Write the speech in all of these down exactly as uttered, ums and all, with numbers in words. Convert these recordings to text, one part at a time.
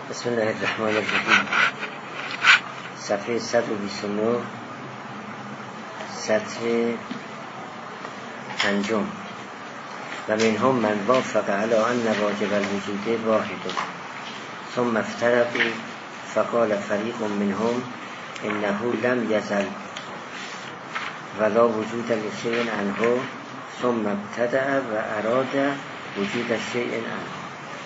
بسم الله الرحمن الرحیم. صفحه صد و بیست و نه، سطر پنجم. و منهم من وافق علی ان واجب الوجود واحد ثم افترقوا فقال فريق منهم انه لم يزل ولا وجود لشيء عنه ثم ابتدأ و اراد وجود شیء عنه.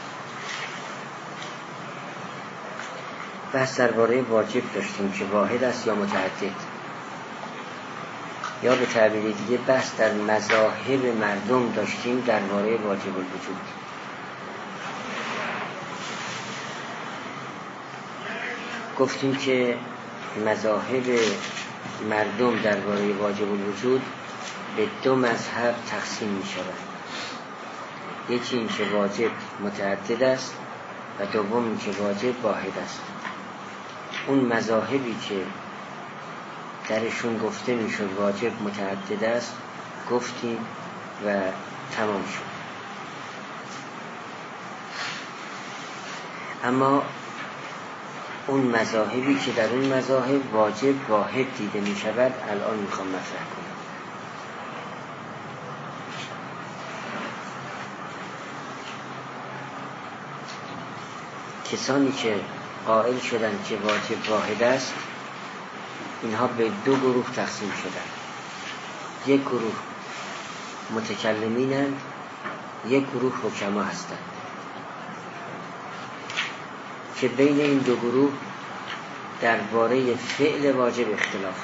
بحث درباره واجب داشتیم که واحد است یا متعدد، یا به تعبیر دیگه بحث در مذاهب مردم داشتیم درباره واجب الوجود. گفتیم که مذاهب مردم درباره واجب الوجود به دو مذهب تقسیم می شود. یکی این که واجب متعدد است و دوم این که واجب واحد است. اون مذاهبی که درشون گفته می شد واجب متعدد است گفتیم و تمام شد. اما اون مذاهبی که در اون مذاهب واجب واحد دیده می شود الان می خوام مطرح کنم. کسانی که قائل شدند که واجب واحد است، اینها به دو گروه تقسیم شدند. یک گروه متکلمینند، یک گروه حکما هستند که بین این دو گروه درباره فعل واجب اختلافه.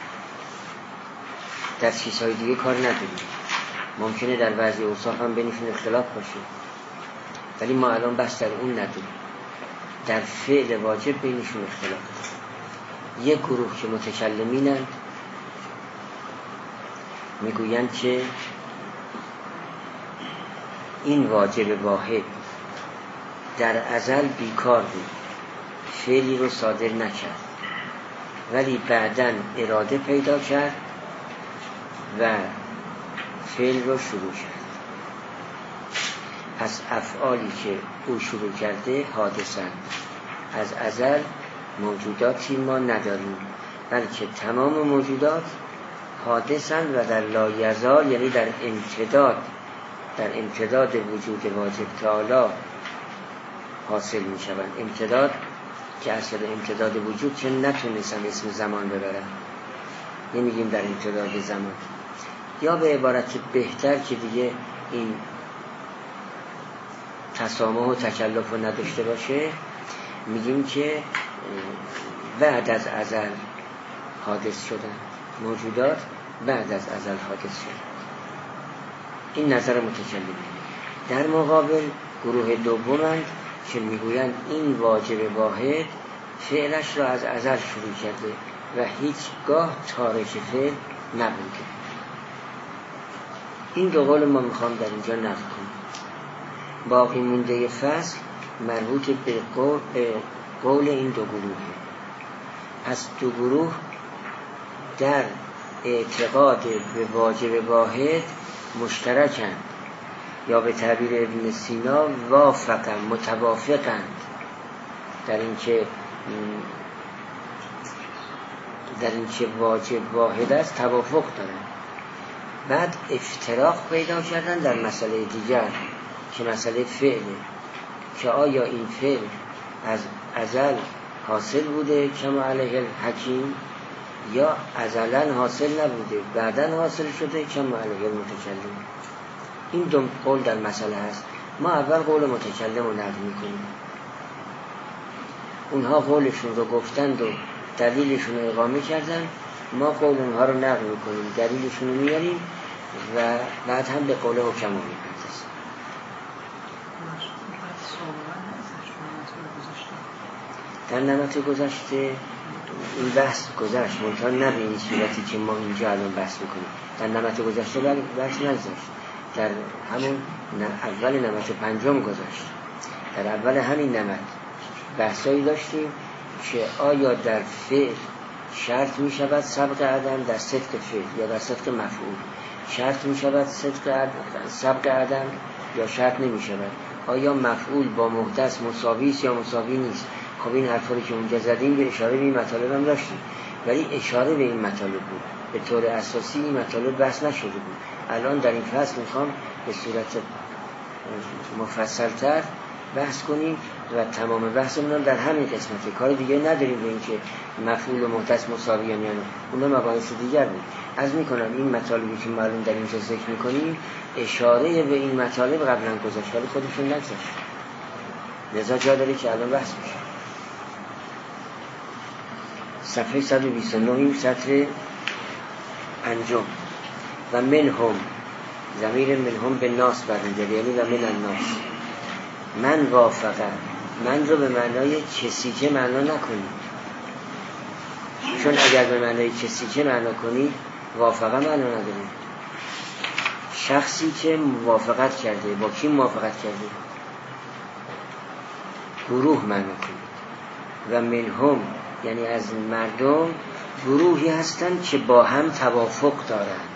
در چیزهای دیگه کار نداریم، ممکنه در بعضی اوصاف هم بینشون اختلاف باشه، ولی ما الان بس در اون نداریم. در فعل واجب بینشون اختلاف است. یک گروه که متکلمینند میگویند که این واجب واحد در ازل بیکار بود، فعلی رو صادر نکرد، ولی بعداً اراده پیدا کرد و فعل رو شروع کرد. پس افعالی که او شروع کرده حادثند. از ازل موجوداتی ما نداریم، بلکه تمام موجودات حادثند و در لایزال، یعنی در امتداد در امتداد وجود واجب تعالی حاصل می شوند. امتداد که اصل امتداد وجود چه نتونستن اسم زمان ببرن، نمیگیم در امتداد زمان. یا به عبارت بهتر که دیگه این تسامح و تکلف رو نداشته باشه، میگیم که بعد از ازل حادث شدن موجودات، بعد از ازل حادث شدن. این نظر متکلمین. در مقابل گروه دومند که میگویند این واجب واحد فعلش را از ازل شروع کرده و هیچگاه تارک فعل نبوده. این دو قول ما میخوام در اینجا نقل کنم. باقی مونده فصل مربوط به قول, قول این دو گروهه. پس دو گروه در اعتقاد به واجب واحد مشترکند، یا به تعبیر ابن سینا وافقند، متوافقند در اینکه در اینکه واجب واحد است، توافق دارند. بعد افتراق پیدا کردن در مسئله دیگر که مسئله فعله، که آیا این فعل از ازل حاصل بوده کما علیه الحکیم، یا ازلا حاصل نبوده بعداً حاصل شده کما علیه المتکلم. این دو قول در مسئله هست. ما اول قول متکلم رو نقل میکنیم. اونها قولشون رو گفتند و دلیلشون رو اقامه کردن، ما قول اونها رو نقل میکنیم، دلیلشون رو میاریم و بعد هم به قول حکما میپردازیم. در نمط گذشته این بحث گذشت، منتها نه به این صورتی که ما اینجا الان بحث میکنیم. در نمط گذشته بحث نگذشت، در همون اول نمط پنجم گذشت. در اول همین نمط بحثایی داشتیم که آیا در فعل شرط می شود سبق عدم در صدق فعل یا در صدق مفعول، شرط می شود صدق عدم سبق عدم یا شرط نمی شود. آیا مفعول با محدث مساوی است یا مساوی نیست؟ خب این حرفا رو که اونجا زدیم به اشاره به این مطالب هم داشتیم، ولی اشاره به این مطالب بود، به طور اساسی این مطالب بحث نشده بود. الان در این فصل میخوام به صورت مفصل‌تر بحث کنیم و تمام بحثمون در همین قسمته، کار دیگه نداریم به این که مفعول و محدث مساوی هم، یعنی اونها مباحث دیگر بود. عرض میکنم این مطالبی که معلوم در اینجا ذکر میکنیم اشاره به این مطالب قبلا گذاشت ولی خودشون نگذاشت، لذا جا داره که الان بحث میشه. صفحه صد و بیست و نه سطر پنجم. و منهم، ضمیر منهم به ناس برمیگرده، یعنی و من الناس. من وافقه، من رو به معنای کسی که معنا نکنید، چون اگر به معنای کسی که معنا کنید وافقه معنا نداره. شخصی که موافقت کرده، با کی موافقت کرده؟ گروه معنا کنید. و منهم یعنی از مردم گروهی هستند که با هم توافق دارند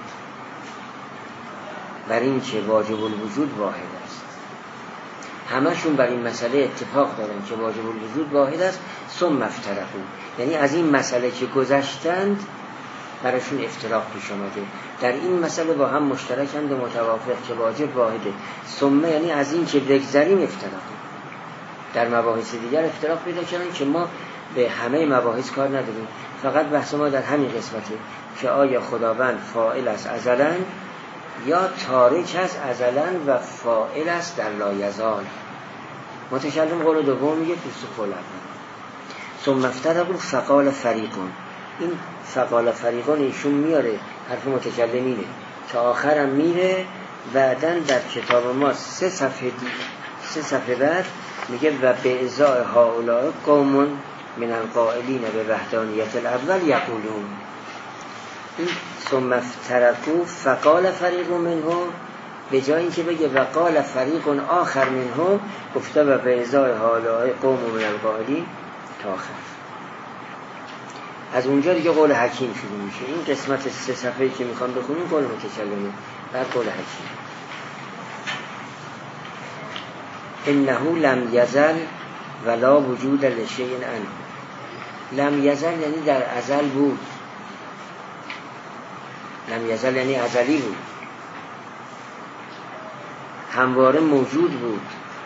بر این که واجب الوجود واحد است. همشون بر این مسئله اتفاق دارن که واجب الوجود واحد است. ثم افترقوا، یعنی از این مسئله که گذشتند براشون افتراق پیش آمده، در این مسئله با هم مشترکند و متوافق که واجب واحده. ثم یعنی از این که بگذریم افتراق، در مباحث دیگر افتراق پیدا کردن که ما به همه مباحث کار نداریم، فقط بحث ما در همین قسمته که آیا خداوند فاعل است ازلاً یا تارک است ازلاً و فاعل است در لایزال. متکلم قول دوم میگه دوست قول اول. ثم افترقوا فقال فریقون، این فقال فریقون ایشون میاره حرف متکلمینه که آخرم میره بعدن در کتاب ما سه صفحه دی سه صفحه بعد میگه و به ازای هؤلاء قوم من القائلین به وحدانیت الاول یقولون. این ثم افترقوا فقال فریق منهم، به جای اینکه بگه و قال فریق آخر منهم گفته و به ازای هؤلاء قوم من القائلین تا آخر. از اونجا دیگه قول حکیم شروع میشه. این قسمت سه صفحه‌ای که میخوام بخونیم قول متکلمه، بعد قول حکیم. انه لم یزل ولا وجود لشیء عنه. لم یزل یعنی در ازل بود، لم یزل یعنی ازلی بود، همواره موجود بود،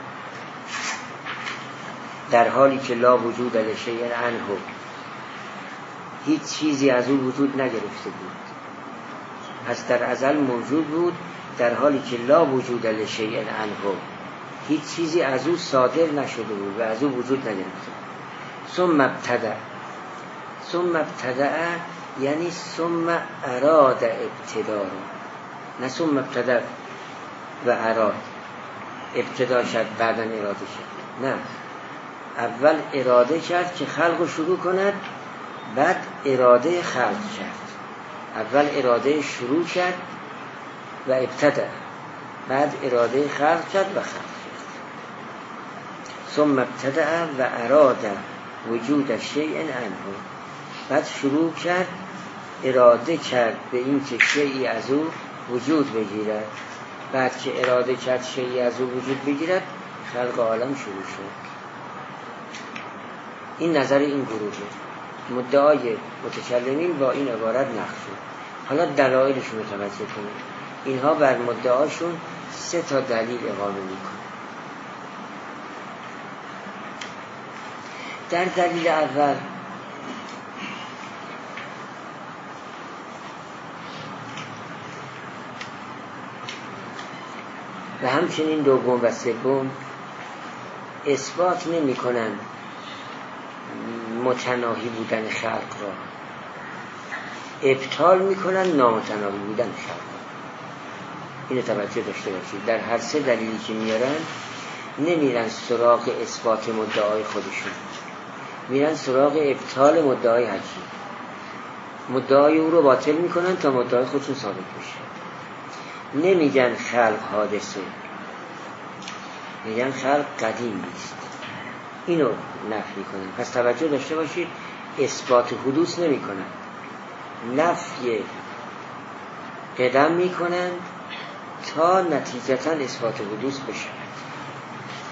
در حالی که لا وجود لشیء عنه، هیچ چیزی از او وجود نگرفته بود. پس در ازل موجود بود در حالی که لا وجود لشیء عنه، هیچ چیزی از او صادر نشده بود و از او وجود نگرفته. ثم ابتدع، ثم ابتدع یعنی ثم اراد ابتداء، نه ثم ابتدع و اراد ابتدا شد بعداً اراده شد، نه، اول اراده کرد که خلق رو شروع کند، بعد اراده خلق کرد. اول اراده شروع کرد و ابتدع، بعد اراده خلق کرد و خلق کرد. ثم ابتدع و اراد وجود شیء عنه، بعد شروع کرد اراده کرد به این که شیئی از او وجود بگیرد، بعد که اراده کرد شیئی از او وجود بگیرد خلق عالم شروع شد. این نظر این گروهه. مدعای متکلمین با این عبارت نقض شد. حالا دلایلشون رو توجه کنید. اینها بر مدعاشون سه تا دلیل اقامه میکنه. در دلیل اول و همچنین دوم و سوم اثبات نمی کنند متناهی بودن خلق را، ابطال می کنند نامتناهی بودن خلق را. اینو توجه داشته باشید. در هر سه دلیلی که میارن نمیرن سراغ اثبات مدعای خودشون، میرن سراغ ابطال مدعای حکیم. مدعای او رو باطل میکنن تا مدعای خودشون ثابت بشه. نمیگن خلق حادثه، میگن خلق قدیم نیست، اینو نفی میکنن. پس توجه داشته باشید، اثبات حدوث نمیکنن، نفی قدم میکنن تا نتیجتا اثبات حدوث بشه.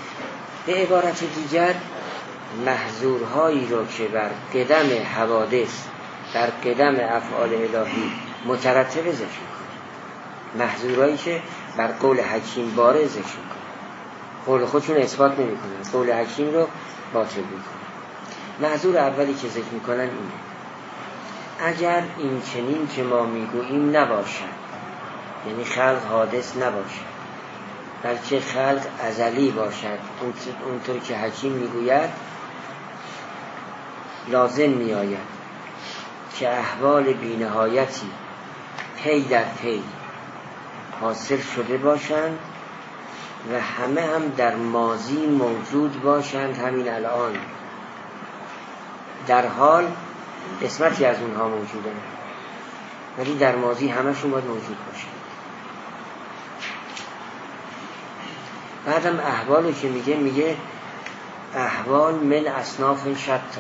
به عبارت دیگر محظورهایی رو که بر قدم حوادث در قدم افعال الهی مترتب ذکر میکنه، محظورهایی که بر قول حکیم باره ذکر میکنه، قول خودشون اثبات نمیکنن، قول حکیم رو باطل میکنن. محظور اولی که ذکر میکنن اینه: اگر این چنین که ما میگوییم نباشد، یعنی خلق حادث نباشد بلکه خلق ازلی باشد، اونطور که حکیم میگوید لازم میآید که احوال بی‌نهایتی پی در پی حاصل شده باشند و همه هم در ماضی موجود باشند، همین الان در حال قسمتی از اونها موجودن ولی در ماضی همشون باید موجود باشند. بعدم احوالو که میگه میگه احوال من اصناف شتا،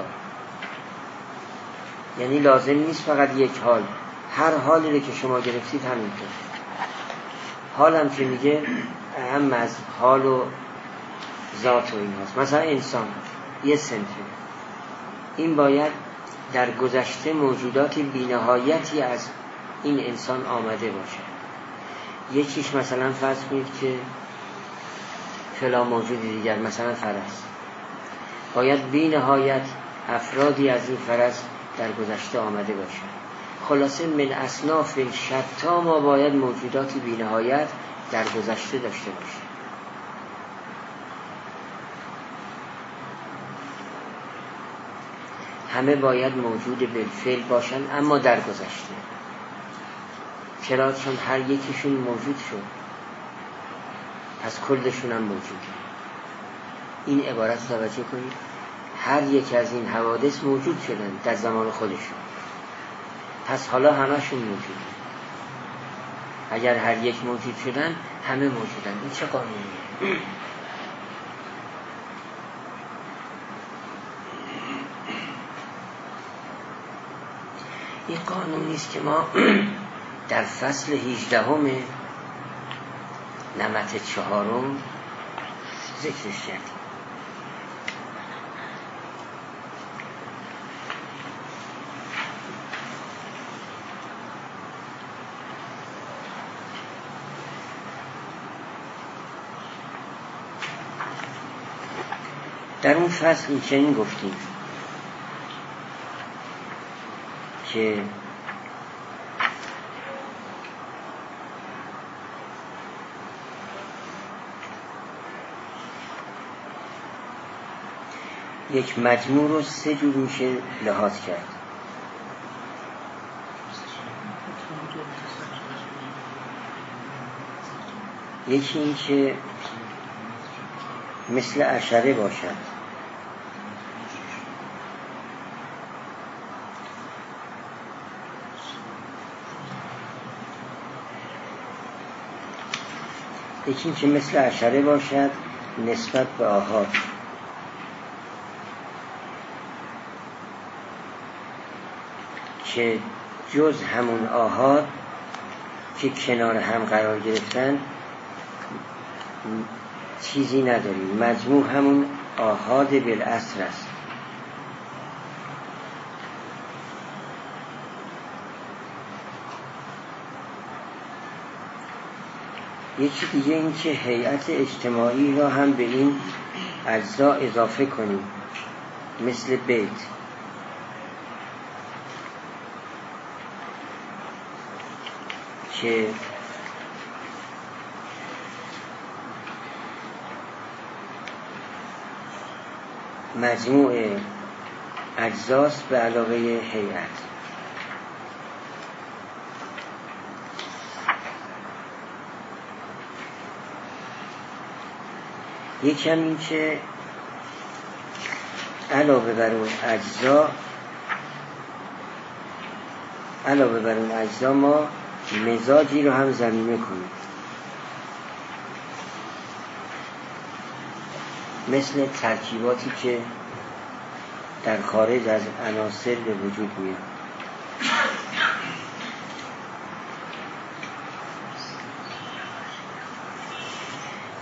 یعنی لازم نیست فقط یک حال، هر حالی رو که شما گرفتید همینطور. حالم که میگه اهم از حال و ذات و این هاست. مثلا انسان یه صنفه، این باید در گذشته موجودات بی‌نهایتی از این انسان آمده باشه. یکیش مثلا فرض کنید که فلا موجود دیگر، مثلا فرس، باید بی‌نهایت افرادی از این فرس در گذشته آمده باشه. خلاصه من اصناف شتا ما باید موجوداتی بی‌نهایت در گذشته داشته باشه. همه باید موجود بالفعل باشن اما در گذشته. چرا؟ چون هر یکیشون موجود شد، پس کلشون هم موجود. این عبارت توجه کنید، هر یک از این حوادث موجود شدن در زمان خودشون، پس حالا همشون موجود. اگر هر یک موجود شدن همه موجودن. این چه قانونیه؟ این قانونی است که ما در فصل هجدهم نمط چهارم ذکرش کردیم. در اون فصل این چنین گفتیم که یک مجموع رو سه جور میشه لحاظ کرد. یکی این که مثل عشره باشد، یکی این که مثل عشره باشد نسبت به آحاد، که جز همون آحاد که کنار هم قرار گرفتن چیزی نداریم. مجموع همون آحاد بالاصل است. یکی دیگه این که هیئت اجتماعی را هم به این اجزا اضافه کنیم، مثل بیت، که مجموع اجزاست به علاوه هیئت. یکی هم این که علاوه بر اون اجزا علاوه بر اون اجزا ما مزاجی رو هم ضمیمه کنیم، مثل ترکیباتی که در خارج از عناصر به وجود میاد.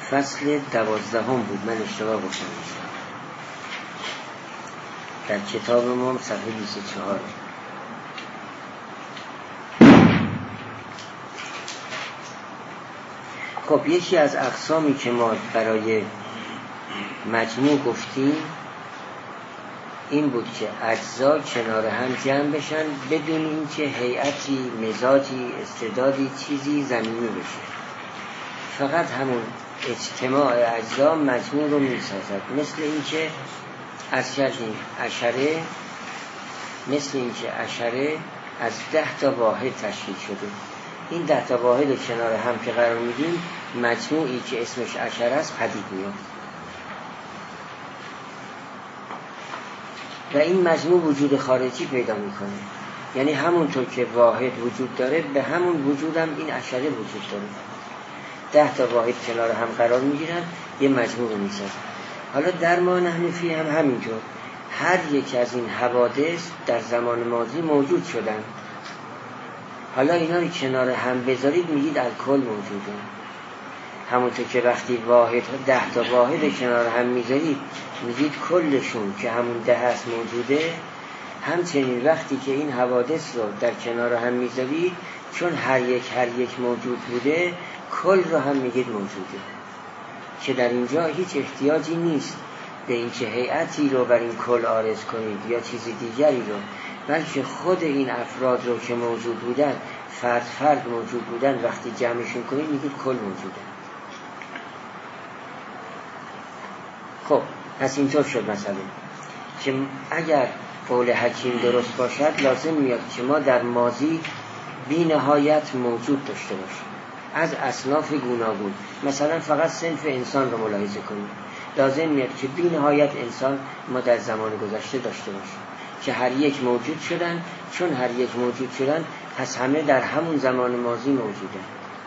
فصل دوازدهم بود، من اشتباه گفتم، در کتاب ما صفحه بیست و چهار. خب یکی از اقسامی که ما برای مجموع گفتیم این بود که اجزا کنار هم جمع بشن بدون اینکه هیئتی، مزاجی، استعدادی، چیزی زمینی بشه. فقط همون اجتماع اجزا مجموع رو میسازد. مثل اینکه از کردیم عشره، مثل اینکه عشره از ده تا واحد تشکیل شده. این ده تا واحد کنار هم که قرار میدیم مجموعی که اسمش عشره است پدید میاد و این مجموع وجود خارجی پیدا میکنه. یعنی همونطور که واحد وجود داره به همون وجودم این عشره وجود داره. ده تا واحد کنار هم قرار میگیرن یه مجموع رو میسازن. حالا در ما حنفی هم همینطور، هر یک از این حوادث در زمان ماضی موجود شدن. حالا اینا رو کنار هم بذارید میگید الکل موجوده. همونطور که وقتی واحد ده تا واحد کنار هم میذارید میگید کلشون که همون ده هست موجوده. همچنین وقتی که این حوادث رو در کنار هم میذارید چون هر یک هر یک موجود بوده کل رو هم میگید موجوده، که در اینجا هیچ احتیاجی نیست به اینکه هیئتی رو بر این کل عارض کنید یا چیز دیگری رو، بلکه خود این افراد رو که موجود بودن، فرد فرد موجود بودن، وقتی جمعشون کنید میگید کل موجوده. خب پس اینطور شد مثلا که اگر قول حکیم درست باشد لازم میاد که ما در ماضی بی نهایت موجود داشته باشیم از اصناف گوناگون. مثلا فقط صنف انسان رو ملاحظه کنیم، لازم میاد که بی نهایت انسان ما در زمان گذشته داشته باشیم که هر یک موجود شدن. چون هر یک موجود شدن پس همه در همون زمان ماضی موجودن.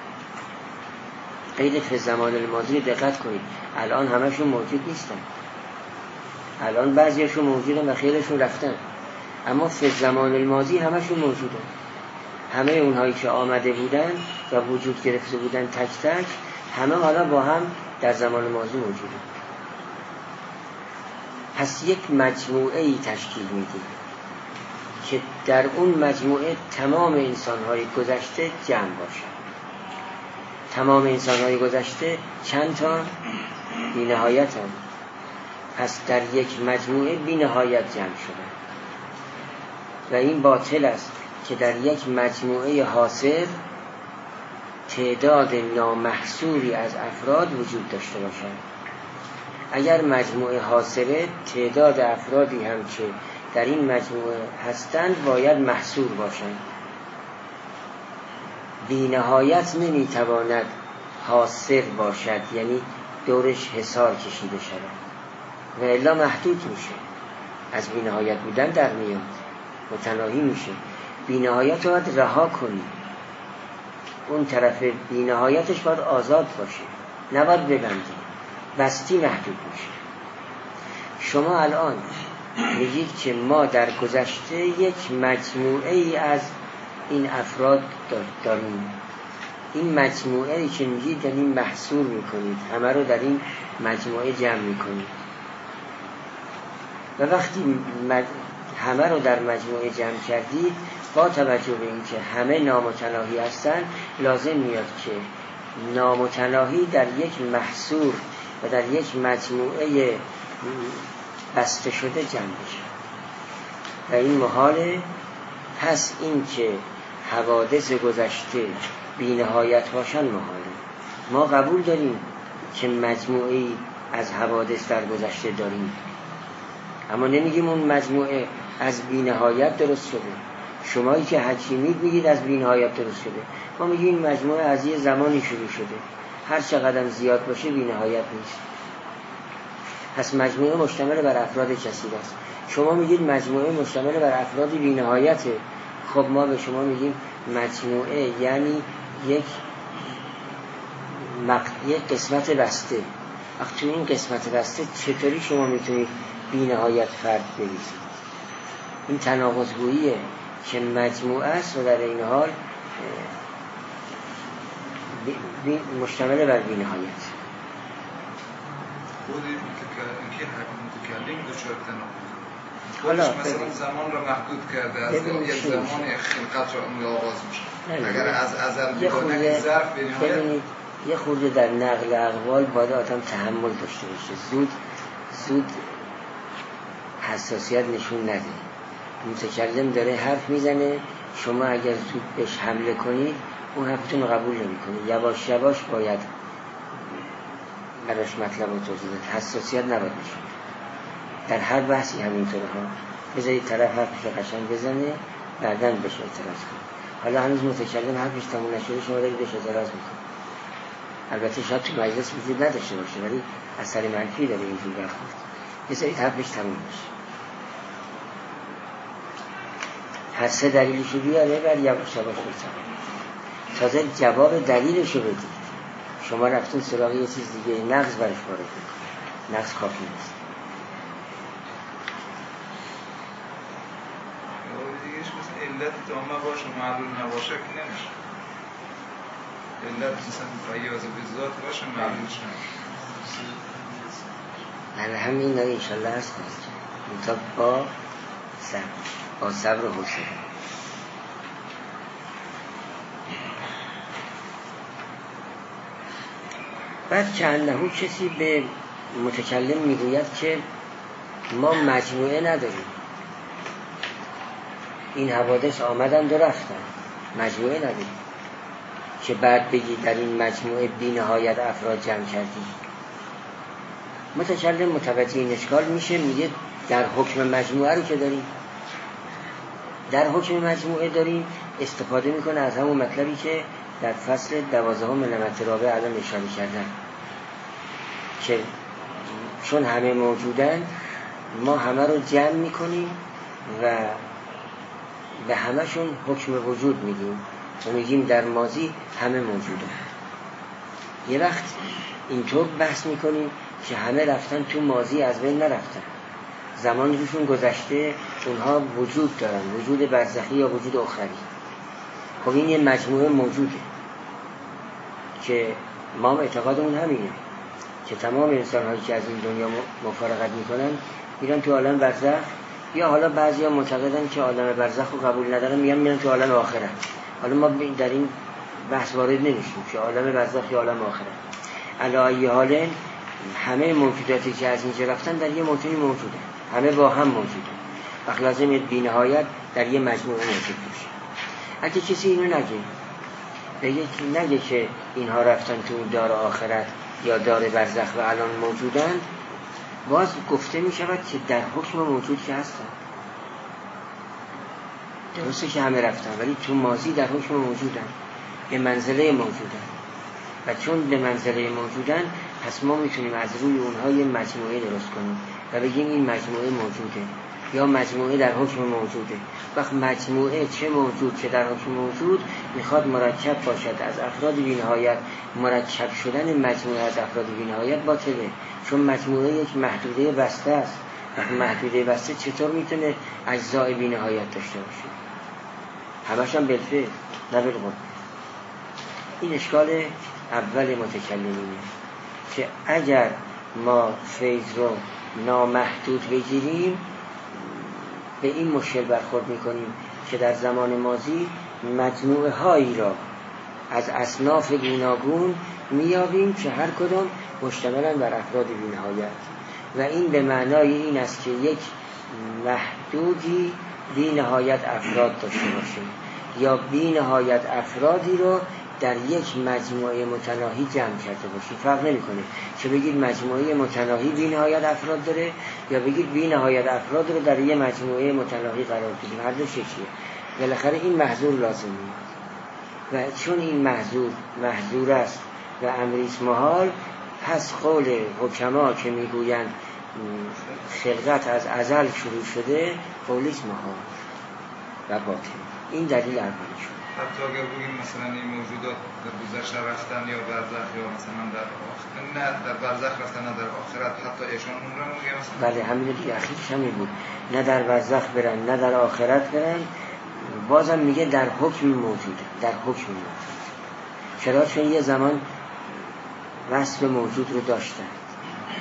قید فی زمان الماضی دقت کنید، الان همشون موجود نیستن، الان بعضیشون موجودن و خیلیشون رفتن، اما فی زمان الماضی همشون موجودن. همه اونهایی که آمده بودن و وجود گرفته بودن تک تک همه حالا با هم در زمان ماضی موجودن. پس یک مجموعه ای تشکیل میدیم که در اون مجموعه تمام انسان‌های گذشته جمع باشن. تمام انسان‌های گذشته چند تا؟ بی نهایت هم. پس در یک مجموعه بی نهایت جمع شدن و این باطل است که در یک مجموعه حاصر تعداد نامحصوری از افراد وجود داشته باشند. اگر مجموعه حاصره تعداد افرادی هم که در این مجموعه هستند باید محصور باشند. بی نهایت نمیتواند حاصر باشد، یعنی دورش حصار کشیده شود و الا محدود میشه. از بی نهایت بودن در میاد، متناهی میشه. بی نهایت رو باید رها کنی، اون طرف بی نهایتش باید آزاد باشه، نباید ببندی، بستی محدود میشه. شما الان میگید که ما در گذشته یک مجموعه ای از این افراد داریم. این مجموعه ای که میگید یعنی محصور میکنید، همه رو در این مجموعه جمع میکنید و وقتی همه رو در مجموعه جمع کردید با توجه به اینکه همه نامتناهی هستند لازم میاد که نامتناهی در یک محصور و در یک مجموعه بسته شده جمع بشه و این محاله. پس این که حوادث گذشته بی نهایت باشن محاله. ما قبول داریم که مجموعی از حوادث در گذشته داریم، اما نمیگیم اون مجموعه از بی نهایت درست شده. شمایی که حکیمید میگید از بی نهایت درست شده، ما میگیم این مجموعه از یه زمانی شروع شده، هر چقدر زیاد باشه بی نهایت نیست. پس مجموعه مشتمل بر افراد کثیر است. شما میگید مجموعه مشتمل بر افراد بی نهایته. خب ما به شما میگیم مجموعه یعنی یک مق... یک قسمت بسته. وقتی تو این قسمت بسته چطوری شما میتونید بی نهایت فرد بریزید؟ این تناقض گوییه که مجموعه است و در این حال بی... بی... مشتمل بر بی نهایت. خود اینکه متکلم دچار تناقض حالا مثلا زمان را محدود کرده، از یک زمان خلقت را اون آغاز میشه. اگر از ازل بدونه ظرف ببینید یه خورده در نقل اقوال باید آدم تحمل داشته باشه، زود زود حساسیت نشون نده. متکلم داره حرف میزنه، شما اگر زود بهش حمله کنید اون حرفتون رو قبول نمیکنه. یواش یواش باید براش مطلب رو توضیح داد، حساسیت نباید نشون. در هر بحثی همینطوره ها، بذارید طرف حرفش رو قشنگ بزنه بعداً بهش اعتراض کنید. حالا هنوز متکلم حرفش تموم نشده شما دارید بهش اعتراض میکنید. البته شاید تو مجلس وجود نداشته باشه ولی اثر منفی داره اینجور برخورد. بذارید حرفش تموم بشه. هر سه دلیلشو بیاره بعد یواش یواش بفرمایید. تازه جواب دلیلشو بدید. شما رفتون سراغ یه چیز دیگه نقض برش وارد میکنید. نقض کافی نیست. علت تامه باشه معلول نباشه که نمیشه. علت مثلا فیاض به ذات باشه معلولش نمیشه. بله همین داره انشالله هست منطقه با صبر با صبر و حوصله. بعد که انهو کسی به متکلم میگوید که ما مجموعه نداریم، این حوادث آمدن و رفتن، مجموعه نداریم که بعد بگی در این مجموعه بی نهایت افراد جمع کردی. متکلم متوجه این اشکال میشه، میگه در حکم مجموعه رو که داریم، در حکم مجموعه داریم، استفاده میکنه از همون مطلبی که در فصل دوازدهم علامت رابع الان اشاره کردن که چون همه موجودن ما همه رو جمع میکنیم و به همشون حکم وجود میدیم و میگیم در ماضی همه موجودن. یه وقت اینطور بحث میکنیم که همه رفتن تو ماضی از بین نرفتن، زمان روشون گذشته، اونها وجود دارن، وجود برزخی یا وجود اخروی. خب این یه مجموعه موجوده که ما اعتقادمون همینه که تمام انسان هایی که از این دنیا مفارقت میکنن میرن تو عالم برزخ، یا حالا بعضی ها معتقدن که عالم برزخ رو قبول ندارن میگن میرن تو عالم آخرت. حالا ما در این بحث وارد نمیشیم که عالم برزخ یا عالم آخرت. علی ای حال همه موجوداتی که از اینجا رفتن در یه موجودی موجودن، همه با هم موجودن، وقت لازم بی نهایت در یه مجموعه موجود باشه. اگه کسی اینو نگه، بگه نگه که اینها رفتن تو دار آخرت یا دار برزخ و الان موجودن، باز گفته می شود که در حکم موجود که هستن. درسته که همه رفتن ولی تو ماضی در حکم موجودن، به منزله موجودن، و چون به منزله موجودن پس ما میتونیم از روی اونها یه مجموعه درست کنیم و بگیم این مجموعه موجوده یا مجموعه در حکم موجوده. وقت مجموعه چه موجود چه در حکم موجود میخواد مرکب باشد از افراد بی‌نهایت، مرکب شدن مجموعه از افراد بی‌نهایت باطله، چون مجموعه یک محدوده بسته است. وقت محدوده بسته چطور میتونه اجزای بی‌نهایت داشته باشه؟ همش هم بالفعل نه بالقوه. این اشکال اول متکلمینه که اگر ما فیض رو نامحدود بگیریم به این مشکل برخورد میکنیم که در زمان ماضی مجموعه هایی را از اصناف گوناگون میابیم که هر کدام مشتملن بر افراد بی‌نهایت، و این به معنای این است که یک محدودی بی‌نهایت افراد داشته باشه یا بی‌نهایت افرادی رو در یک مجموعه متناهی جمع کرده باشی. فرق نمیکنه که بگید مجموعه متناهی بی‌نهایت افراد داره یا بگید بی‌نهایت افراد رو در یک مجموعه متناهی قرار بدیم، هر دو چیه. بالاخره این محظور لازم میاد و چون این محظور محظور است و امریست محال، پس قول حکما که میگویند خلقت از ازل شروع شده قولیش محال و باطل. این دلیل اولیش. حتی اگر بگیم مثلا این موجودات در گذشته رفتن یا برزخ یا مثلا در آخرت، نه در برزخ رفتن نه در آخرت، حتی ایشان اون رو میگه مثلا بله همین دیگه اخیرش همین بود، نه در برزخ برن نه در آخرت برن، بازم میگه در حکم موجوده، در حکم موجود. چرا؟ چون یه زمان وصف موجود رو داشتن،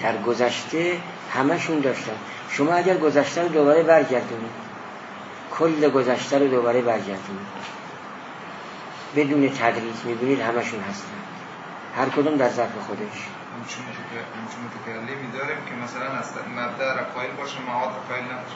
در گذشته همشون داشتن. شما اگر گذشته رو دوباره برگردونید، کل گذشته رو دوباره برگردونید بدون تدریج، میبینید همشون هستن، هر کدوم در ظرف خودش. همچون متکلمی داریم که مثلا از مبدأ را قائل باشه، معاد را قائل نباشه.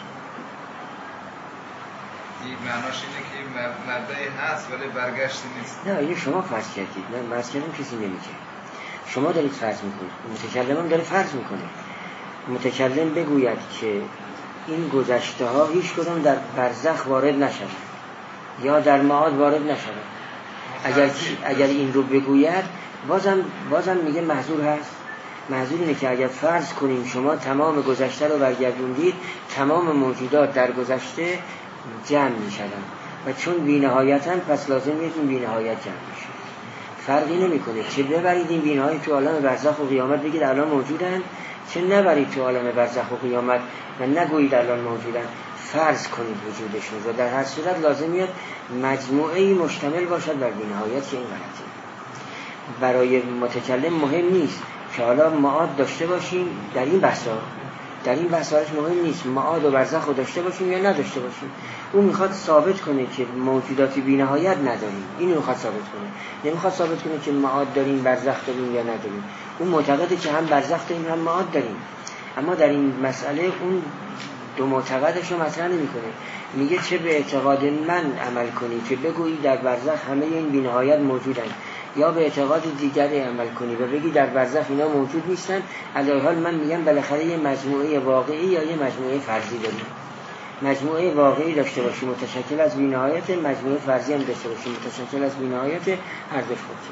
این معناش اینه که مبدأی هست ولی برگشتی نیست. نه اینو شما فرض کردید، من فرض کردم کسی نمیگه، شما دارید فرض میکنید. متکلم هم داره فرض میکنه. متکلم بگوید که این گذشته ها هیچ کدام در برزخ وارد نشود یا در معاد وارد نشود. اگر اگر این رو بگوید بازم بازم میگه محظور هست. محظور اینه که اگر فرض کنیم شما تمام گذشته رو برگردوندید، تمام موجودات در گذشته جمع میشدن و چون بی‌نهایتاً پس لازم این بی‌نهایت جمع میشه. فرقی نمیکنه چه ببرید این بی‌نهایت تو عالم برزخ و قیامت بگید الان موجودن، چه نبرید تو عالم برزخ و قیامت و نگویید الان موجودن. فرض کنید وجودشون رو. در هر صورت لازم میاد مجموعه‌ای مشتمل باشد بر بی‌نهایت که این غلطه. برای متکلم مهم نیست که حالا معاد داشته باشیم در این بحثا، در این بحثاش مهم نیست معاد و برزخ رو داشته باشیم یا نداشته باشیم. اون میخواد ثابت کنه که موجوداتی بی‌نهایت نداریم، اینو میخواد ثابت کنه. نمیخواد ثابت کنه که معاد داریم برزخ داریم یا نداریم. اون معتقده که هم برزخ داریم هم معاد داریم، اما در این مسئله اون دو معتقدش رو مطرح نمیکنه. میگه چه به اعتقاد من عمل کنی که بگویی در برزخ همه این بی‌نهایت موجودن، یا به اعتقاد دیگری عمل کنی و بگی در برزخ اینا موجود نیستن. علی حال من میگم بالاخره یه مجموعه واقعی یا یه مجموعه فرضی داریم. مجموعه واقعی داشته باشیم متشکل از بی‌نهایت، مجموعه فرضی هم داشته باشیم متشکل از بی‌نهایت، هر دوش خودشه.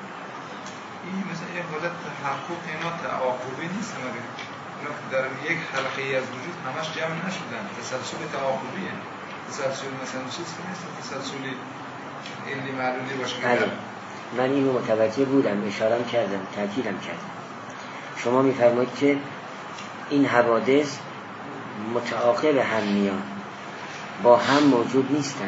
این مثلا یه حالت تحقق اینا تعاقبی نیست، مگه اینا در یک حلقه از وجود همش جمع نشدن، تسلسل تعاقبیه. تسلسل مثلا چیزی نیست، تسلسلی علی معلولی باشه. بله من اینو متوجه بودم، اشارم کردم، تاکیدم کردم. شما میفرمایید که این حوادث متعاقب هم میان، با هم موجود نیستن،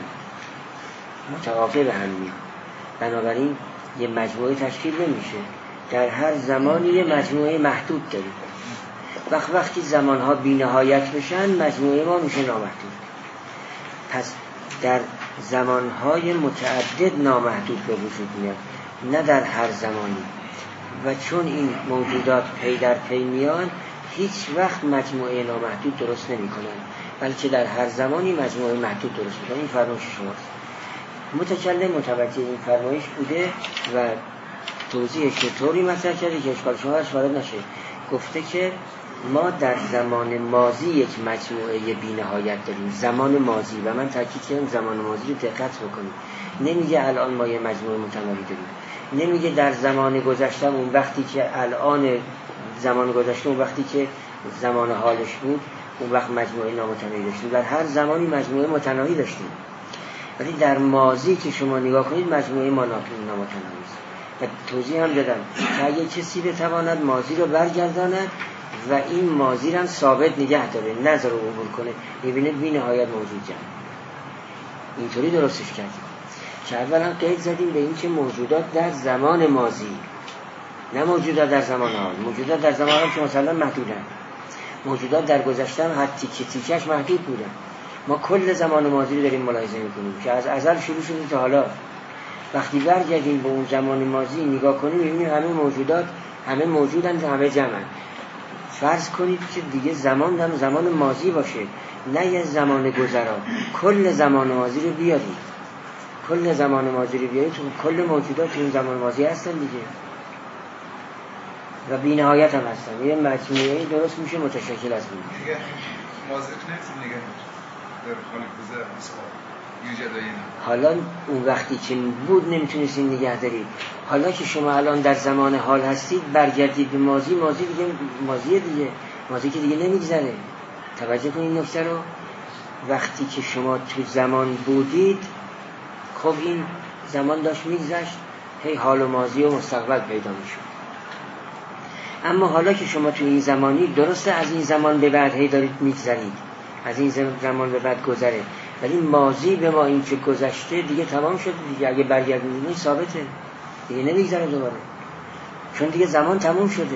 متعاقب هم میان، بنابراین یه مجموعه تشکیل نمیشه. در هر زمانی یه مجموعه محدود داریم. وقت وقتی زمانها بی نهایت بشن مجموعه ما میشه نامحدود. پس در زمانهای متعدد نامحدود به وجود میاد، نه در هر زمانی. و چون این موجودات پی در پی میان هیچ وقت مجموعه نامحدود درست نمی کنن، بلکه در هر زمانی مجموعه محدود درست میکنن. این فرمایش شماست. متکلم متوجه این فرمایش بوده و توضیحش که طوری مطرح کرده که اشکال شما هست وارد نشه. گفته که ما در زمان ماضی یک مجموعه بی نهایت داریم، زمان ماضی، و من تاکید کردم زمان ماضی رو دقت بکنید. نمیگه الان ما یه مجموعه متناهی داریم، نمیگه در زمان گذشته اون وقتی که الان زمان گذشته اون وقتی که زمان حالش بود اون وقت مجموعه نامتناهی داشتیم. در هر زمانی مجموعه متناهی داشتیم، ولی در ماضی که شما نگاه کنید مجموعه ما نامتناهی است. و توضیح هم دادم که اگه کسی بتواند ماضی رو برگرداند و این ماضی رو هم ثابت نگه داره، نظر رو عبور کنه، میبینه بی نهایت موجود جمع. اینطوری درستش کردیم که اولا قید زدیم به این که موجودات در زمان ماضی، نه موجودات در زمان حال. موجودات در زمان حال که مثلا محدودن، موجودات در گذشته هم هر تیکه تیکش محدود بودن. ما کل زمان ماضی رو داریم ملاحظه میکنیم که از ازل شروع شده تا حالا. وقتی برگردیم به اون زمان ماضی نگاه کنیم میبینیم همه موجودات همه موجودن، همه جمعن. فرض کنید که دیگه زمان هم زمان ماضی باشه، نه یه زمان گذرا. کل زمان ماضی رو بیارید، کل زمان ماضی رو بیارید، کل موجودات این زمان ماضی هستن دیگه و بی نهایت هم هستن. یه مجموعه درست میشه متشکل از این دیگه. ماضی نمیتونیم نگه در حال گذر مثلا یوجد اینا. حالا اون وقتی که بود نمیتونستین نگه دارید. حالا که شما الان در زمان حال هستید برگردید به ماضی، ماضی دیگه ماضیه دیگه، ماضی که دیگه نمیگذره. توجه کنید این نکته رو. وقتی که شما تو زمان بودید خب این زمان داشت میگذشت، هی حال و ماضی و مستقبل پیدا میشد. اما حالا که شما تو این زمانی، درسته از این زمان به بعد هی دارید میگذرید، از این زمان به بعد گذره، ولی ماضی به ما این که گذشته دیگه تمام شده دیگه. اگه برگردونید ثابته دیگه، نمیگذره دوباره، چون دیگه زمان تموم شده.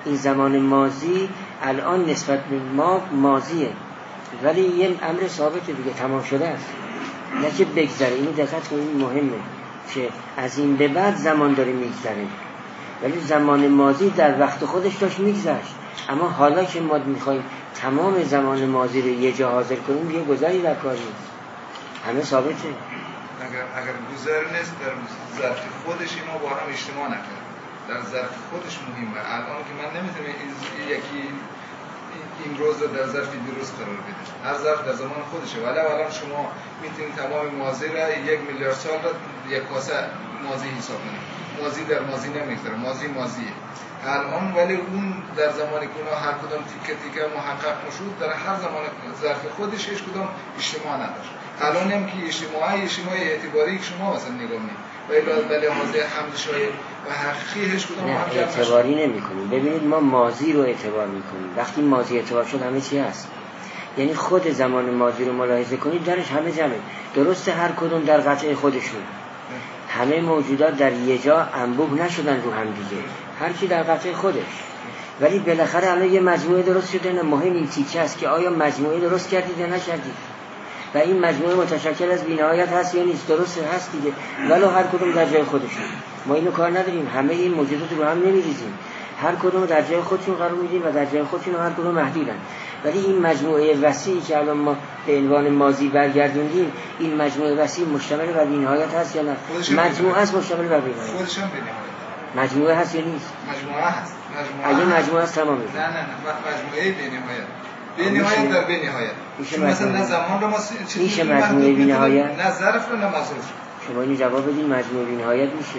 این زمان ماضی الان نسبت به ما ماضیه، ولی یه امر ثابته دیگه، تمام شده است، نه که بگذره. اینو دقت کنید، مهمه که از این به بعد زمان داره میگذره، ولی زمان ماضی در وقت خودش داشت میگذشت. اما حالا که ما میخوایم تمام زمان ماضی رو یه جا حاضر کنیم، یه گذری در کار نیست، همه ثابته. اگر اگر گذر نیست در ظرف خودش، ما با هم اجتماع نکردیم، در ظرف خودش مهمه. الان که من نمیتونم یکی این روز رو در ظرف درست قرار بده، هر ظرف در زمان خودشه. ولی الان شما میتونید تمام ماضی را یک میلیارد سال را یک کاسه ماضی حساب کنید. ماضی در ماضی نمیگذره، ماضی ماضیه الان، ولی اون در زمانی که اونها هر کدام تیکه تیکه محقق نشد، در هر زمان ظرف خودش هیچ کدام اجتماع نداشت. الان هم که اجتماعی اجتماعی اعتباری که شما مثلا نگاه می‌کنید، ولی حاضر حمدشای و حقیقی هیچ کدام نه اعتباری نمی‌کنیم. ببینید ما ماضی رو اعتبار می‌کنیم. وقتی ماضی اعتبار شد همه چی هست. یعنی خود زمان ماضی رو ملاحظه کنید، درش همه جمعه. درسته هر کدوم در قطعه خودشون، همه موجودات در یه جا انبوه نشدن رو هم دیگه، هر کی در قطعه خودش، ولی بالاخره الان یه مجموعه درست شده. نه مهم این تیکه است که آیا مجموعه درست کردید یا نکردید، و این مجموعه متشکل از بی‌نهایت هست یا نیست. درست هست دیگه، ولو هر کدوم در جای خودشون. ما اینو کار نداریم، همه این موجودات رو هم نمی‌ریزیم، هر کدوم در جای خودشون قرار میدیم و در جای خودشون هر کدوم محدودن. ولی این مجموعه وسیعی که الان ما به عنوان ماضی برگردوندیم، این مجموعه وسیع مشتمل بر بی‌نهایت هست یا نه؟ مجموعه است مشتمل بر بی‌نهایت. خودش هم بی‌نهایت. مجموعه هست یا نیست؟ مجموعه هست. مجموعه اگه مجموعه است تمام میشه. نه نه نه مجموعه بی‌نهایت. بی‌نهایت در بی‌نهایت. میشه مثلا نه زمان رو ما چیزی میشه مجموعه بی‌نهایت؟ نه ظرف رو نه مظروف. شما اینو جواب بدین مجموعه بی‌نهایت میشه؟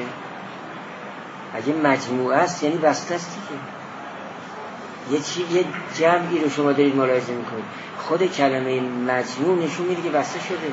اگه مجموعه است یعنی بسته است دیگه. یه چی یه جمعی رو شما دارید ملاحظه میکنید، خود کلمه مجموع نشون میده که بسته شده،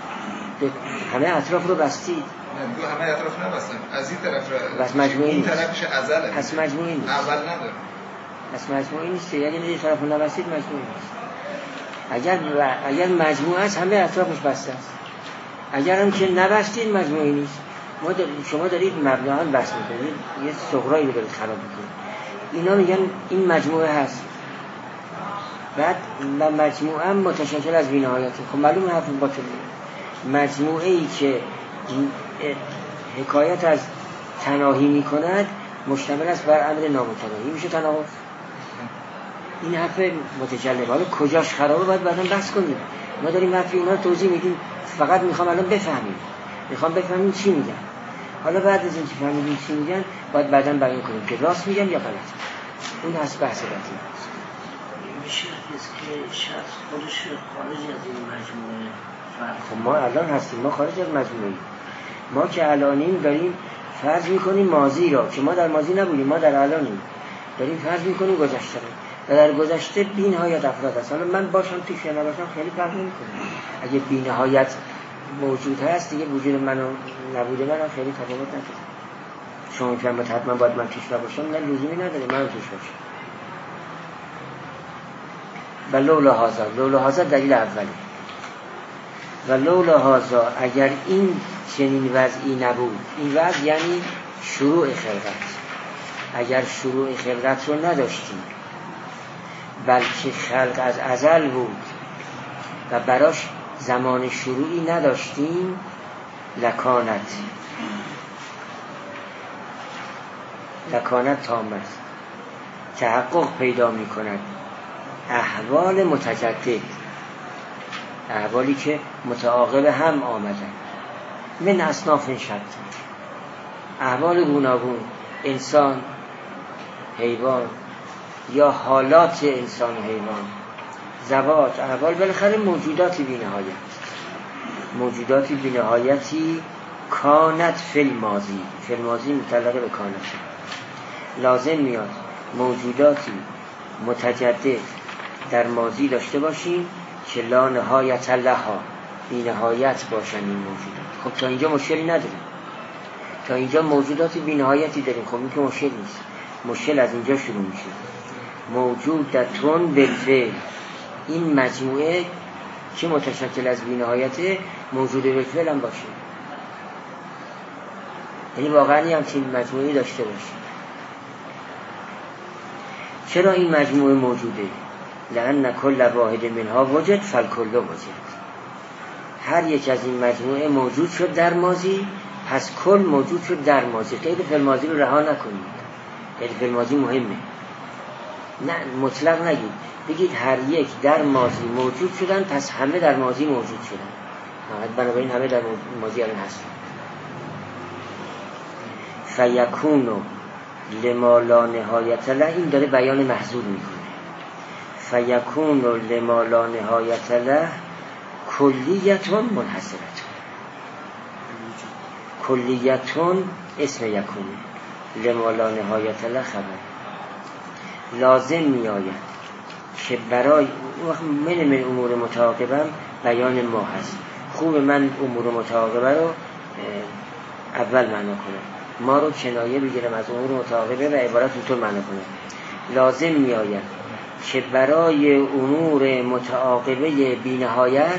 همه اطراف رو بستید. نه دو همه اطراف نبستن، از این طرف را بس مجموعی این نیست. طرفش ازله، پس مجموعی نیست. اول نداره. پس مجموعی نیست، یعنی این طرف رو نبستید مجموعی نیست. اگر اگر مجموعه است همه اطرافش بسته است، اگر هم که نبستید مجموعی نیست. ما در... شما دارید مبناً بحث میکنید، یه صغرایی رو دارید خراب میکنید. اینا میگن این مجموعه هست، بعد مجموعه متشکل از بی‌نهایت. خب معلومه حرف باطله. مجموعه ای که حکایت از تناهی میکند مشتمل است بر امر نامتناهی، میشه تناهی. این حرف متجلب. حالا کجاش خرابه باید بعداً بحث کنیم. ما داریم حرف اینا رو توضیح میدیم، فقط میخوام الان بفهمیم، میخوام بفهمیم چی میگن. حالا بعد از اینکه فهمیدیم چی میگن باید بعداً بیان کنیم که راست میگن یا غلط. اون هست بحث بعدی. میشه که شخص خودش خارج از این مجموعه فرض. خب ما الان هستیم، ما خارج از مجموعه. ما که الانیم داریم فرض میکنیم ماضی را که ما در ماضی نبودیم، ما در الانیم، داریم فرض میکنیم گذشته را و در گذشته بی‌نهایت افراد هست. حالا من باشم توش یا نباشم خیلی فرق نمیکنه. اگه بی‌نهایت موجود هست دیگه وجود من و نبوده من خیلی تفاوت نداره. شما میفهمید حتما باید من توش نباشم، نه لزومی نداره من توش باشم. و لولا هذا، لولا هذا دلیل اولی. و لولا هذا اگر این چنین وضعی نبود، این وضع یعنی شروع خلقت، اگر شروع خلقت رو نداشتیم بلکه خلق از ازل بود و براش زمان شروعی نداشتیم، لکانت لکانت تامت تحقق پیدا می کند احوال متجدد، احوالی که متعاقب هم آمدن، من اصناف شتى، احوال گوناگون، انسان، حیوان یا حالات انسان و حیوان، ذوات، احوال، بالاخره موجوداتی بی‌نهایت، موجوداتی بی‌نهایتی کانت فی الماضی، فی الماضی متعلق به کانت، لازم میاد موجوداتی متجدد در ماضی داشته باشیم که لا نهایت لها، بی نهایت باشن این موجودات. خب تا اینجا مشکلی نداریم، تا اینجا موجودات بی نهایتی داریم، خب این که مشکل نیست. مشکل از اینجا شروع میشه. موجودتون بالفعل، این مجموعه که متشکل از بی نهایت موجود بالفعل هم باشه، یعنی واقعا همچین مجموعی داشته باشه. چرا این مجموعه موجوده؟ لأن کل واحد منها وجد فالکل وجد. هر یک از این مجموعه موجود شد در ماضی، پس کل موجود شد در ماضی. قید فعل ماضی رو رها نکنید، قید فعل ماضی مهمه. نه مطلق نگید، بگید هر یک در ماضی موجود شدن، پس همه در ماضی موجود شدن. بنابراین همه در ماضی الان هستن. فیکون لما لا نهایت له، این داره بیان محذور میکنه. فیکون لما لا نهایت له کلیتون منحصرتون. کلیتون اسم یکونه، لما لا نهایت له خبر. لازم می آید که برای من من امور متعاقبم بیان ما هست. خوب من امور متعاقبه رو اول معنا کنم، ما رو کنایه بگیرم از امور متعاقبه و عبارت اینطور معنا کنم. لازم می آید که برای امور متعاقبه بی نهایت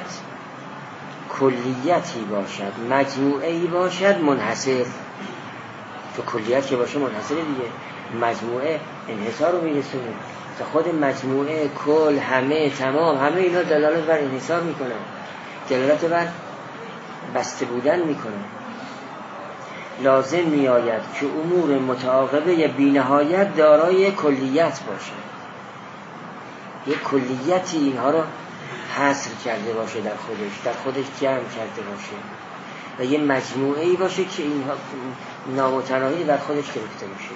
کلیتی باشد، مجموعه‌ای باشد منحصر. تو کلیت که باشه منحصر دیگه، مجموعه انحصار رو میرسونه. تا خود مجموعه، کل، همه، تمام، همه اینا دلالت بر انحصار میکنن، دلالت بر بسته بودن میکنن. لازم میآید که امور متعاقبه بی نهایت دارای کلیت باشد، یک کلیتی اینها رو حصر کرده باشه در خودش، در خودش جمع کرده باشه و یه مجموعه‌ای باشه که اینها نامتناهی در خودش گرفته باشه.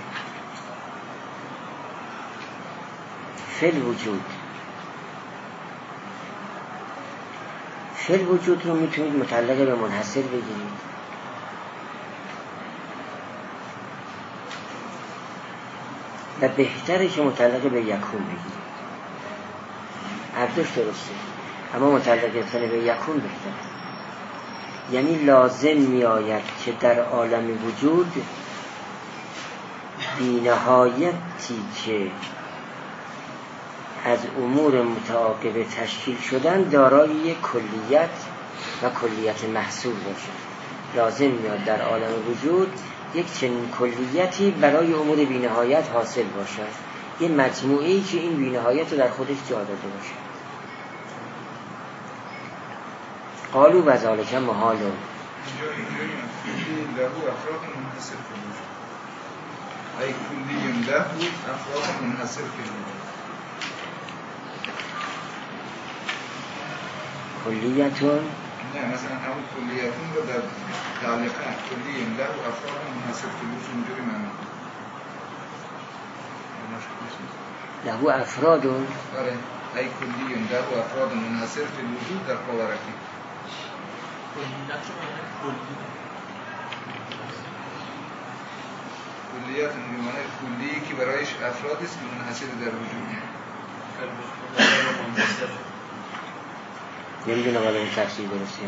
فعل وجود، فعل وجود رو میتونید متعلق به منحصر بگیرید. و بهتره که متعلق به یکون بگیرید. هر دوش درسته، اما متعلق گرفتن به یکون بهتره. یعنی لازم می آید که در عالم وجود بینهایتی که از امور متعاقبه تشکیل شدن دارای یک کلیت و کلیت محصول باشد. لازم میاد در عالم وجود یک چنین کلیتی برای امور بینهایت حاصل باشد، یک مجموعه‌ای که این بینهایت رو در خودش جا داده باشد. قالوا و ذالک محال. اینجا اینجوری له افراد منحصر کنید، ای کلی له افراد منحصر کنید. کلیتون نه مثلا همون کلیتون رو در تعلیقه کلی له افراد منحصر کنید اینجوری معنی له افرادون. آره ای کلی له افراد منحصر فی الوجود در پاورکی. کلیت میمونه کلی که برایش افراد است که منحصر در وجود. نمیدونم حالا این تفسیر درسته.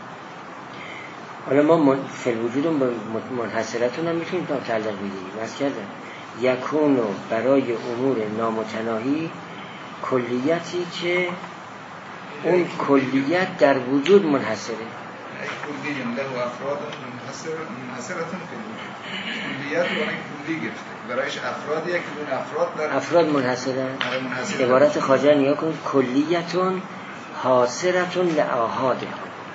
حالا ما فی الوجود منحصرتون هم میتونیم تا تعلق بگیریم. بس کردم یکونو برای امور نامتناهی کلیتی که اون کلیت در وجود منحصره. کلی له افراد منحصر منحصرتون فی الوجود. کلیت برای کلی گرفته برایش افرادیه که اون افراد در افراد منحصرن. عبارت خواجه نیا کنید کلیتون حاصرتون لآحادها،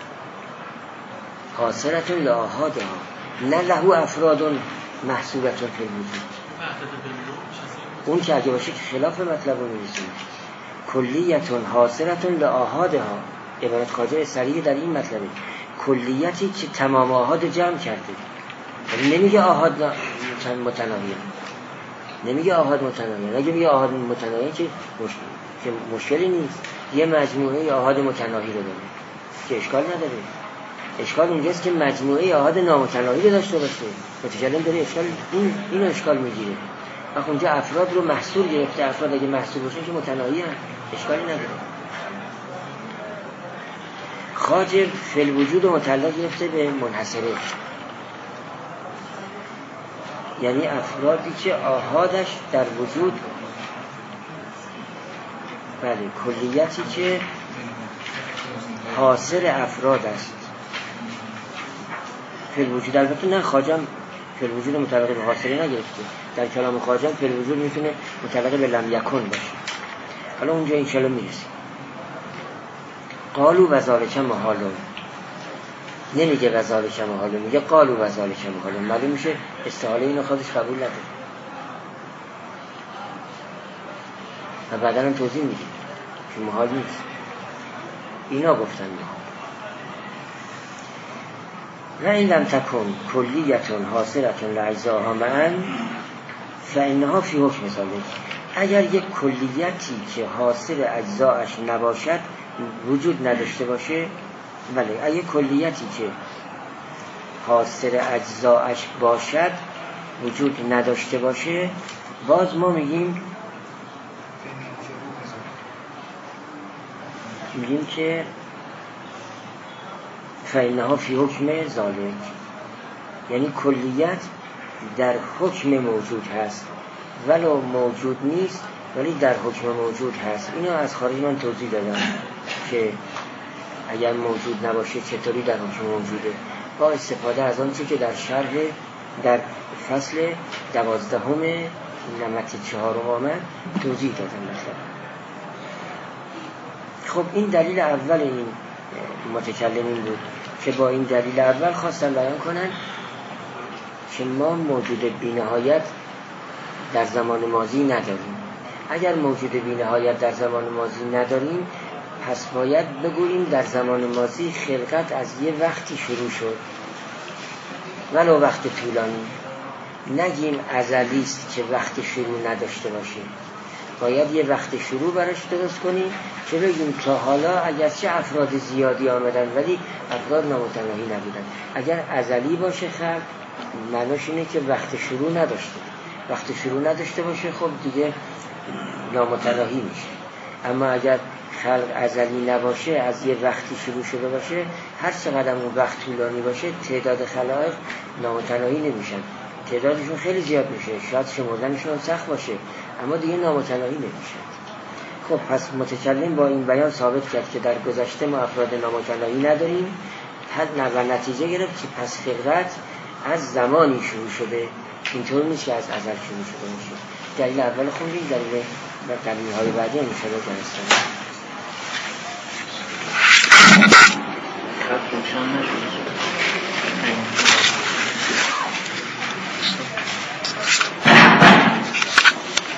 حاصرتون لآحادها، نه له افرادون محصورتون فی الوجود. اون که اگه باشه که خلاف مطلب رو میرسید. کلیتون حاصرتون لآحادها، عبارت خواجه صریح در این مطلبه، کلیتی که تمام آحاد جمع کرده. نمیگه آحاد متناهیه، نمیگه آحاد متناهیه. اگه میگه آحاد متناهیه که مشکل که مشکلی نیست، یه مجموعه آحاد متناهی رو داره که اشکال نداره. اشکال اونجاست که مجموعه آحاد نامتناهی رو داشته باشه. متکلم داره اشکال این اینو اشکال میگیره. وقتی اونجا افراد رو محصور گرفته، افراد اگه محصور باشن که متناهی هست، اشکالی نداره. خواجه فی الوجود متعلق گرفته به منحصره، یعنی افرادی که آحادش در وجود، بله کلیتی که حاصل افراد است فی الوجود. البته نه خواجه فی الوجود متعلق به حاصله نگرفته، در کلام خواجه فعل وجود میتونه متعلق به لم یکن باشه. حالا اونجا انشالله میرسیم. قالوا و ذالک محالون، نمیگه و ذالک محالون، میگه قالوا و ذالک محالون. معلوم میشه استحاله اینو خودش قبول نداره و بعدا هم توضیح میده که محال نیست. اینا گفتن محال. و این لم تکن کلیتون حاصلتون لعجزاها معا فانها فی حکم ذالک. اگر یک کلیتی که حاصل اجزایش نباشد، وجود نداشته باشه، بله اگر کلیتی که حاصل اجزایش باشد وجود نداشته باشه، باز ما میگیم میگیم که فإنها فی حکم ذالک، یعنی کلیت در حکم موجود هست، ولو موجود نیست ولی در حکم موجود هست. اینو از خارج من توضیح دادم که اگر موجود نباشه چطوری در حکم موجوده، با استفاده از آن چیزی که در شرح در فصل دوازدهم نمط چهارم آمد توضیح دادم مثلا. خب این دلیل اول این متکلمین بود که با این دلیل اول خواستن بیان کنن که ما موجود بی‌نهایت در زمان ماضی نداریم. اگر موجود بی‌نهایت در زمان ماضی نداریم، پس باید بگوییم در زمان ماضی خلقت از یه وقتی شروع شد، ولو وقت طولانی. نگیم ازلی است که وقت شروع نداشته باشه، باید یه وقت شروع براش درست کنیم که بگیم تا حالا اگرچه افراد زیادی آمدن ولی افراد نامتناهی نبودن. اگر ازلی باشه خلق، معناش اینه که وقت شروع نداشته. وقت شروع نداشته باشه خب دیگه نامتناهی میشه. اما اگر خلق ازلی نباشه، از یه وقتی شروع شده باشه، هر چقدر اون وقت طولانی باشه تعداد خلائق نامتناهی نمیشن، تعدادشون خیلی زیاد میشه، شاید شمردنشون سخت باشه اما دیگه نامتناهی نمیشن. خب پس متکلم با این بیان ثابت کرد که در گذشته ما افراد نامتناهی نداریم و نتیجه گرفت که پس خلقت از زمانی شروع شده، اینطور نیست که از ازل شروع شده باشه. دلیل اول خوندیم، دلیل و دلیل های بعدی ان شاء الله درس